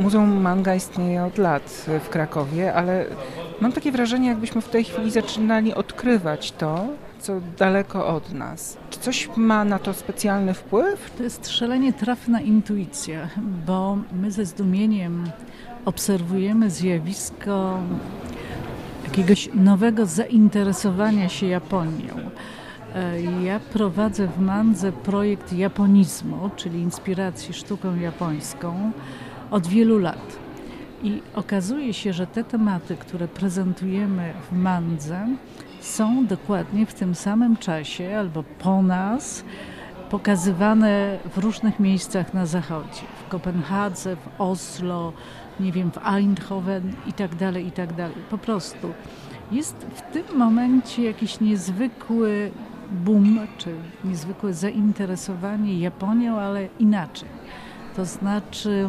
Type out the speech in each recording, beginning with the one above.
Muzeum Manga istnieje od lat w Krakowie, ale mam takie wrażenie, jakbyśmy w tej chwili zaczynali odkrywać to, co daleko od nas. Czy coś ma na to specjalny wpływ? To jest szalenie trafna intuicja, bo my ze zdumieniem obserwujemy zjawisko jakiegoś nowego zainteresowania się Japonią. Ja prowadzę w Mandze projekt japonizmu, czyli inspiracji sztuką japońską od wielu lat. I okazuje się, że te tematy, które prezentujemy w Mandze, są dokładnie w tym samym czasie albo po nas pokazywane w różnych miejscach na zachodzie. W Kopenhadze, w Oslo, nie wiem, w Eindhoven i tak dalej, i tak dalej. Po prostu jest w tym momencie jakiś niezwykły boom, czy niezwykłe zainteresowanie Japonią, ale inaczej. To znaczy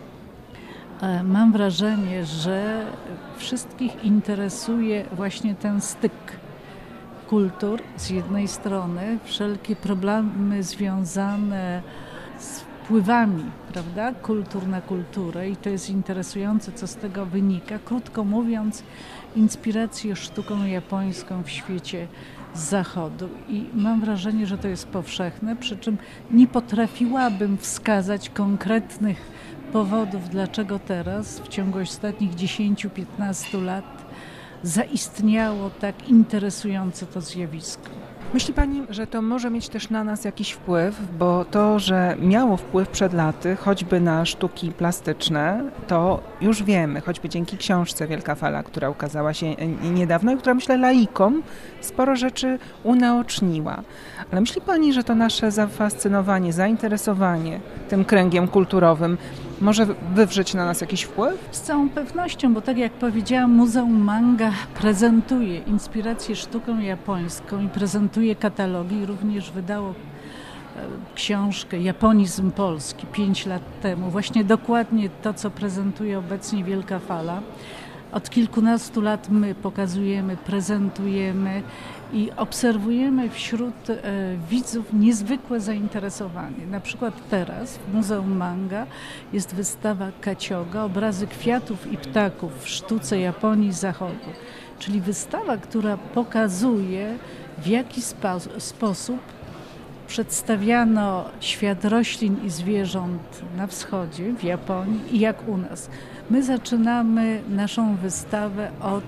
mam wrażenie, że wszystkich interesuje właśnie ten styk kultur z jednej strony, wszelkie problemy związane z wpływami, prawda, kultur na kulturę i to jest interesujące, co z tego wynika. Krótko mówiąc, inspirację sztuką japońską w świecie zachodu i mam wrażenie, że to jest powszechne, przy czym nie potrafiłabym wskazać konkretnych powodów, dlaczego teraz w ciągu ostatnich 10-15 lat zaistniało tak interesujące to zjawisko. Myśli Pani, że to może mieć też na nas jakiś wpływ, bo to, że miało wpływ przed laty, choćby na sztuki plastyczne, to już wiemy, choćby dzięki książce Wielka Fala, która ukazała się niedawno i która, myślę, laikom sporo rzeczy unaoczniła. Ale myśli Pani, że to nasze zafascynowanie, zainteresowanie tym kręgiem kulturowym może wywrzeć na nas jakiś wpływ? Z całą pewnością, bo tak jak powiedziałam, Muzeum Manga prezentuje inspirację sztuką japońską i prezentuje katalogi. Również wydało książkę Japonizm Polski 5 lat temu. Właśnie dokładnie to, co prezentuje obecnie Wielka Fala. Od kilkunastu lat my pokazujemy, prezentujemy i obserwujemy wśród widzów niezwykłe zainteresowanie. Na przykład teraz w Muzeum Manga jest wystawa Kacioga, obrazy kwiatów i ptaków w sztuce Japonii Zachodu. Czyli wystawa, która pokazuje, w jaki sposób przedstawiano świat roślin i zwierząt na wschodzie, w Japonii i jak u nas. My zaczynamy naszą wystawę od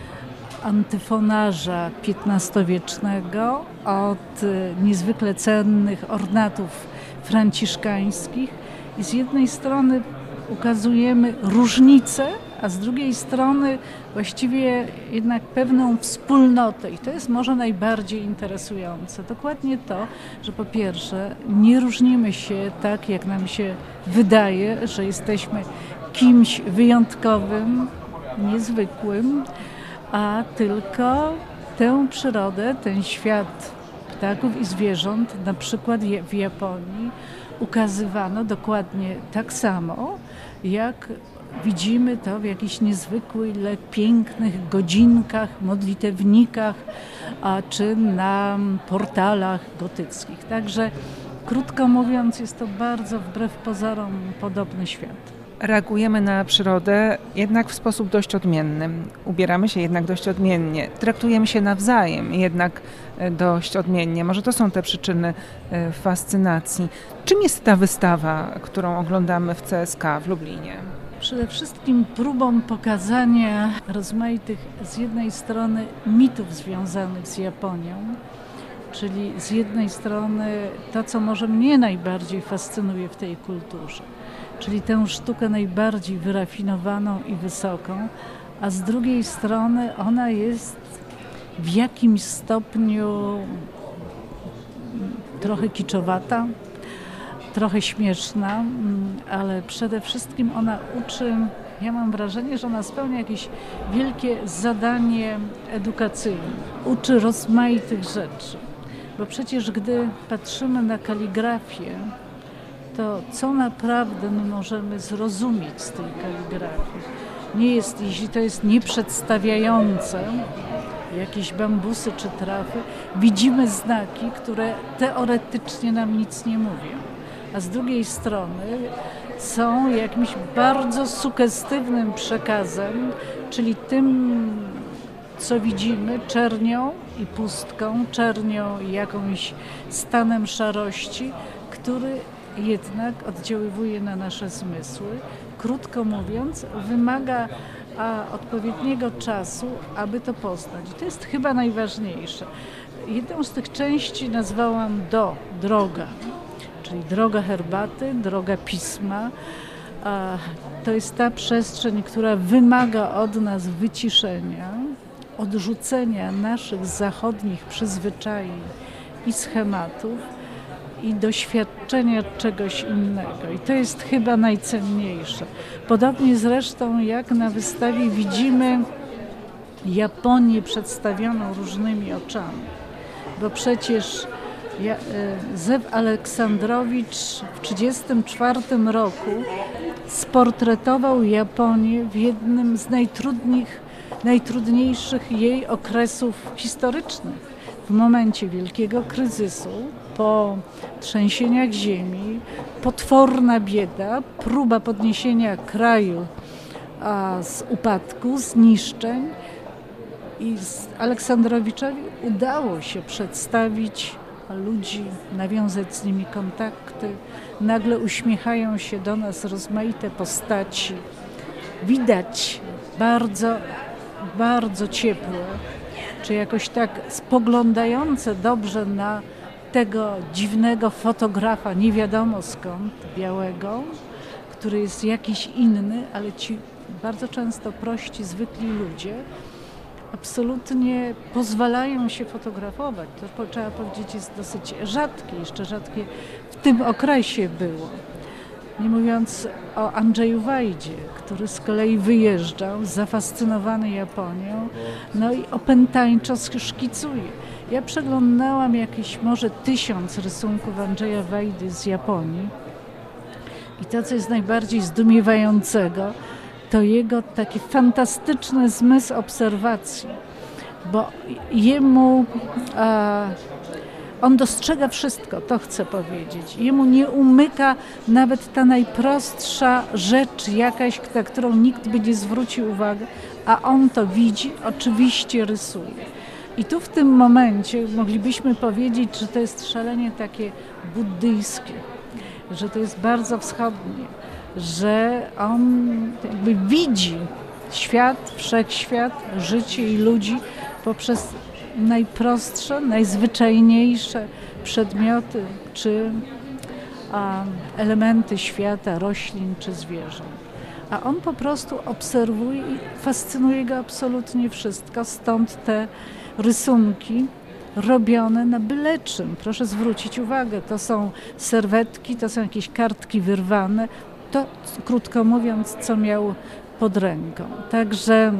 antyfonarza XV-wiecznego, od niezwykle cennych ornatów franciszkańskich i z jednej strony ukazujemy różnice, a z drugiej strony właściwie jednak pewną wspólnotę i to jest może najbardziej interesujące. Dokładnie to, że po pierwsze nie różnimy się tak, jak nam się wydaje, że jesteśmy kimś wyjątkowym, niezwykłym, a tylko tę przyrodę, ten świat ptaków i zwierząt, na przykład w Japonii, ukazywano dokładnie tak samo, jak widzimy to w jakichś niezwykłych, pięknych godzinkach, modlitewnikach, czy na portalach gotyckich. Także, krótko mówiąc, jest to bardzo wbrew pozorom podobny świat. Reagujemy na przyrodę jednak w sposób dość odmienny. Ubieramy się jednak dość odmiennie. Traktujemy się nawzajem jednak dość odmiennie. Może to są te przyczyny fascynacji. Czym jest ta wystawa, którą oglądamy w CSK w Lublinie? Przede wszystkim próbą pokazania rozmaitych z jednej strony mitów związanych z Japonią, czyli z jednej strony to, co może mnie najbardziej fascynuje w tej kulturze, czyli tę sztukę najbardziej wyrafinowaną i wysoką, a z drugiej strony ona jest w jakimś stopniu trochę kiczowata, trochę śmieszna, ale przede wszystkim ona uczy, ja mam wrażenie, że ona spełnia jakieś wielkie zadanie edukacyjne. Uczy rozmaitych rzeczy, bo przecież gdy patrzymy na kaligrafię, to co naprawdę my możemy zrozumieć z tej kaligrafii? Nie jest, jeśli to jest nieprzedstawiające jakieś bambusy czy trafy, widzimy znaki, które teoretycznie nam nic nie mówią. A z drugiej strony są jakimś bardzo sugestywnym przekazem, czyli tym, co widzimy, czernią i pustką, czernią i jakimś stanem szarości, który jednak oddziaływuje na nasze zmysły. Krótko mówiąc, wymaga odpowiedniego czasu, aby to poznać. I to jest chyba najważniejsze. Jedną z tych części nazwałam droga, czyli droga herbaty, droga pisma. To jest ta przestrzeń, która wymaga od nas wyciszenia, odrzucenia naszych zachodnich przyzwyczajeń i schematów i doświadczenia czegoś innego. I to jest chyba najcenniejsze. Podobnie zresztą jak na wystawie widzimy Japonię przedstawioną różnymi oczami. Bo przecież Zew Aleksandrowicz w 1934 roku sportretował Japonię w jednym z najtrudniejszych jej okresów historycznych. W momencie wielkiego kryzysu, po trzęsieniach ziemi, potworna bieda, próba podniesienia kraju z upadku, zniszczeń. I Aleksandrowiczowi udało się przedstawić ludzi, nawiązać z nimi kontakty. Nagle uśmiechają się do nas rozmaite postaci. Widać bardzo, bardzo ciepłe, czy jakoś tak spoglądające dobrze na tego dziwnego fotografa, nie wiadomo skąd, białego, który jest jakiś inny, ale ci bardzo często prości, zwykli ludzie absolutnie pozwalają się fotografować. To trzeba powiedzieć jest dosyć rzadkie, jeszcze rzadkie w tym okresie było. Nie mówiąc o Andrzeju Wajdzie, który z kolei wyjeżdżał, zafascynowany Japonią, no i opętańczo szkicuje. Ja przeglądałam jakieś może 1000 rysunków Andrzeja Wajdy z Japonii i to, co jest najbardziej zdumiewającego, to jego taki fantastyczny zmysł obserwacji, bo jemu on dostrzega wszystko, to chcę powiedzieć. Jemu nie umyka nawet ta najprostsza rzecz jakaś, na którą nikt by nie zwrócił uwagi, a on to widzi, oczywiście rysuje. I tu w tym momencie moglibyśmy powiedzieć, że to jest szalenie takie buddyjskie, że to jest bardzo wschodnie, że on jakby widzi świat, wszechświat, życie i ludzi poprzez najprostsze, najzwyczajniejsze przedmioty czy elementy świata, roślin czy zwierząt. A on po prostu obserwuje i fascynuje go absolutnie wszystko, stąd te rysunki robione na byle czym. Proszę zwrócić uwagę, to są serwetki, to są jakieś kartki wyrwane, to krótko mówiąc, co miał pod ręką. Także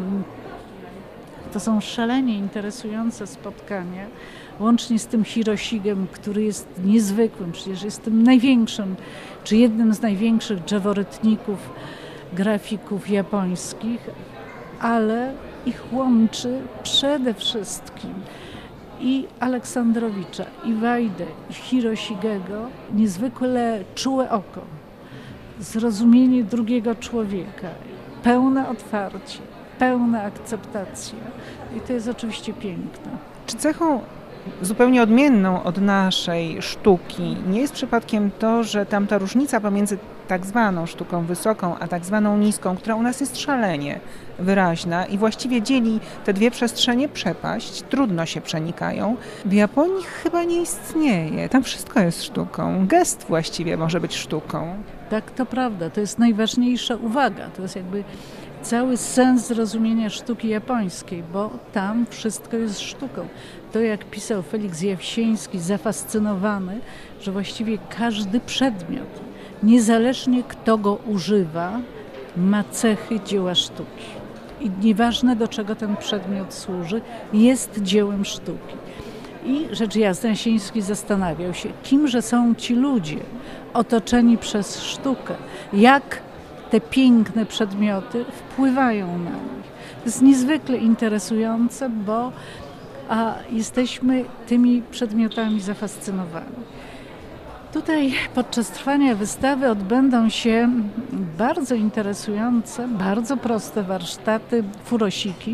to są szalenie interesujące spotkania, łącznie z tym Hiroshigiem, który jest niezwykłym, przecież jest tym największym, czy jednym z największych drzeworytników, grafików japońskich, ale ich łączy przede wszystkim i Aleksandrowicza, i Wajdę, i Hiroshigego niezwykle czułe oko, zrozumienie drugiego człowieka, pełne otwarcie, pełna akceptacja i to jest oczywiście piękne. Czy cechą zupełnie odmienną od naszej sztuki nie jest przypadkiem to, że tamta różnica pomiędzy tak zwaną sztuką wysoką, a tak zwaną niską, która u nas jest szalenie wyraźna i właściwie dzieli te dwie przestrzenie przepaść, trudno się przenikają. W Japonii chyba nie istnieje. Tam wszystko jest sztuką. Gest właściwie może być sztuką. Tak, to prawda. To jest najważniejsza uwaga. To jest jakby cały sens zrozumienia sztuki japońskiej, bo tam wszystko jest sztuką. To jak pisał Feliks Jawsieński, zafascynowany, że właściwie każdy przedmiot, niezależnie kto go używa, ma cechy dzieła sztuki. I nieważne do czego ten przedmiot służy, jest dziełem sztuki. I rzecz jasna Jasiński zastanawiał się, kimże są ci ludzie otoczeni przez sztukę, jak te piękne przedmioty wpływają na nich. To jest niezwykle interesujące, bo jesteśmy tymi przedmiotami zafascynowani. Tutaj podczas trwania wystawy odbędą się bardzo interesujące, bardzo proste warsztaty furosiki,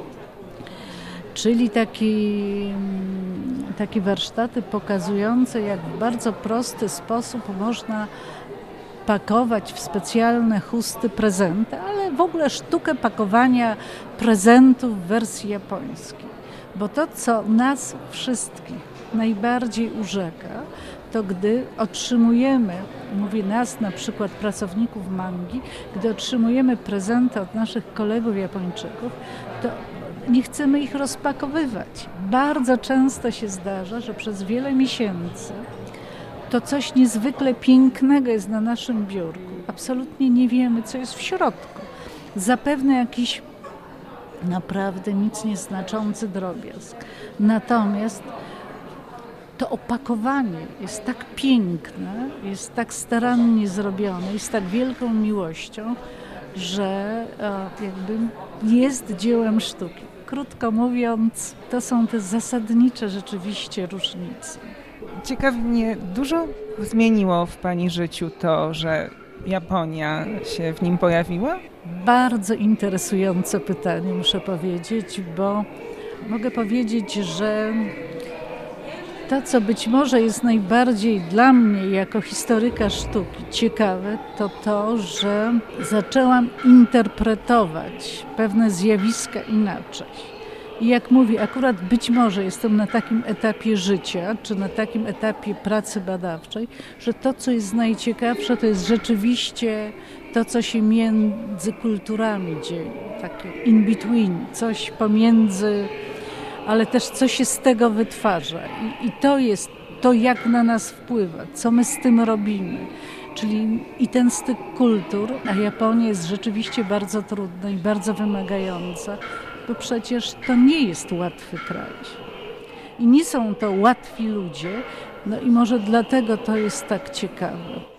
czyli takie warsztaty pokazujące, jak w bardzo prosty sposób można pakować w specjalne chusty prezenty, ale w ogóle sztukę pakowania prezentów w wersji japońskiej. Bo to, co nas wszystkich najbardziej urzeka, to gdy otrzymujemy, mówię nas, na przykład pracowników mangi, gdy otrzymujemy prezenty od naszych kolegów Japończyków, to nie chcemy ich rozpakowywać. Bardzo często się zdarza, że przez wiele miesięcy to coś niezwykle pięknego jest na naszym biurku. Absolutnie nie wiemy, co jest w środku. Zapewne jakiś naprawdę nic nieznaczący drobiazg. Natomiast to opakowanie jest tak piękne, jest tak starannie zrobione i z tak wielką miłością, że jakby jest dziełem sztuki. Krótko mówiąc, to są te zasadnicze rzeczywiście różnice. Ciekawi mnie, dużo zmieniło w Pani życiu to, że Japonia się w nim pojawiła? Bardzo interesujące pytanie, muszę powiedzieć, bo mogę powiedzieć, że to, co być może jest najbardziej dla mnie jako historyka sztuki ciekawe, to to, że zaczęłam interpretować pewne zjawiska inaczej. I jak mówię, akurat być może jestem na takim etapie życia, czy na takim etapie pracy badawczej, że to, co jest najciekawsze, to jest rzeczywiście to, co się między kulturami dzieje, takie in between, coś pomiędzy, ale też co się z tego wytwarza. I to jest to, jak na nas wpływa, co my z tym robimy. Czyli i ten styk kultur, a Japonia jest rzeczywiście bardzo trudna i bardzo wymagająca, bo przecież to nie jest łatwy kraj. I nie są to łatwi ludzie, no i może dlatego to jest tak ciekawe.